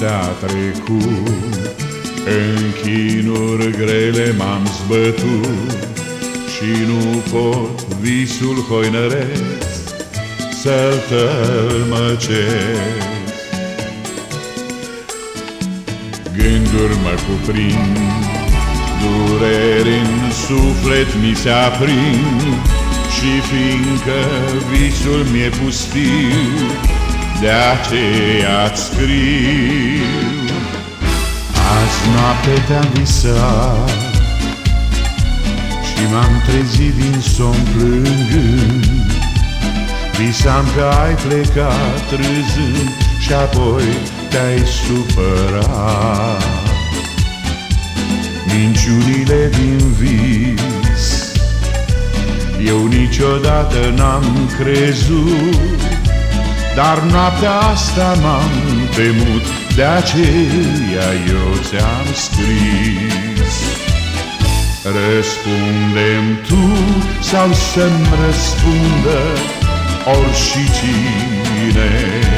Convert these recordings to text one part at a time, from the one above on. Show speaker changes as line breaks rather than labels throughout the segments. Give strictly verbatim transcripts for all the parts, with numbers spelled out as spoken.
noaptea a trecut, în chinuri grele m-am zbătut și nu pot visul hoinăresc să-l tălmăcesc. Gânduri mă cuprind, dureri în suflet mi se aprind, și fiindcă visul mi-e pustiu, de aceea-ți scriu. Azi noapte te-am visat și m-am trezit din somn plângând. Visam că ai plecat râzând și apoi te-ai supărat. Minciunile din vis eu niciodată n-am crezut, dar noaptea asta m-am temut, de aceea eu ți-am scris. Răspunde-mi tu sau să-mi răspundă oricine,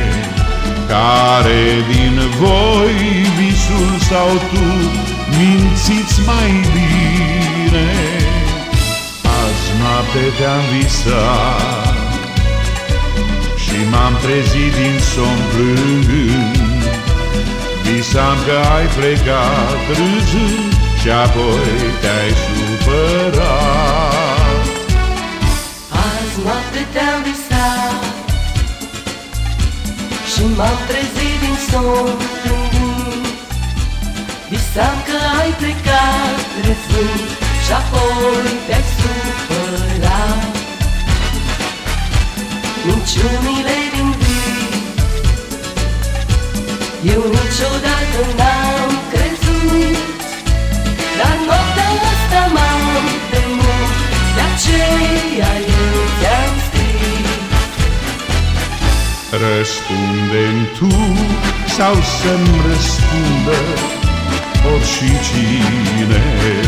care din voi, visul sau tu, mințiți mai bine. Azi noapte te-am visat și m-am trezit din somn plângând. Visam că ai plecat râzând și apoi te-ai supărat.
Azi noapte te-am visat și m-am trezit din somn plângând. Visam că ai plecat râzând și apoi te-ai supărat. Minciunile din vis eu niciodată n-am crezut, dar noaptea asta m-am temut, de aceea eu ți-am scris.
Răspunde-mi tu sau să-mi răspundă oricine,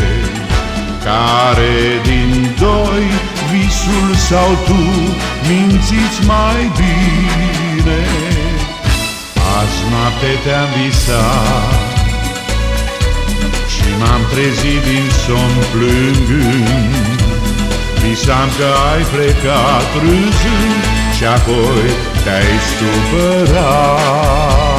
care din doi, visul sau tu, mințiți mai bine. Azi noapte te-am visat și m-am trezit din somn plângând. Visam că ai plecat râzând și apoi te-ai supărat.